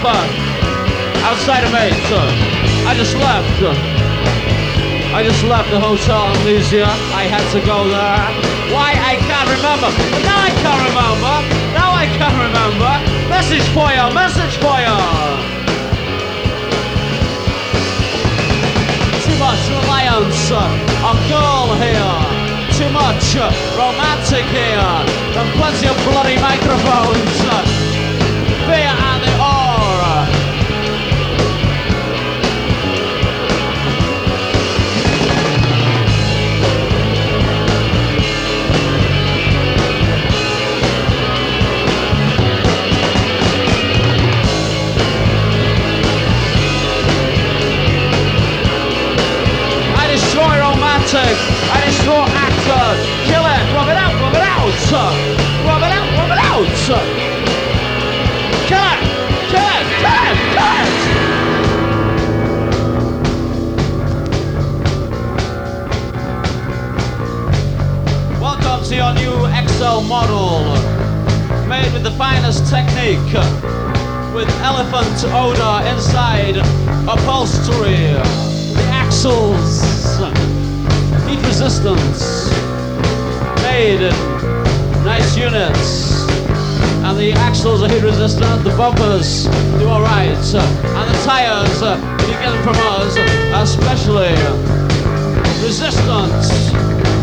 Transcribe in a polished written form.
outside of me. I just left. I just left the Hotel Elysia. I had to go there. Why? I can't remember. But now I can't remember. Now I can't remember. Message for you. Message for you. Too much reliance on girl here. Too much romantic here. And plenty of bloody microphones. Fear and the aura. I destroy actors. Kill it. Rub it out. Rub it out. Rub it out. Rub it out. Kill it. Kill it. Kill it. Kill it. Welcome to your new XL model, made with the finest technique, with elephant odor inside upholstery. The axles. Heat resistance, made in nice units, and the axles are heat resistant, the bumpers do alright, and the tires, if you get them from us, are especially resistant.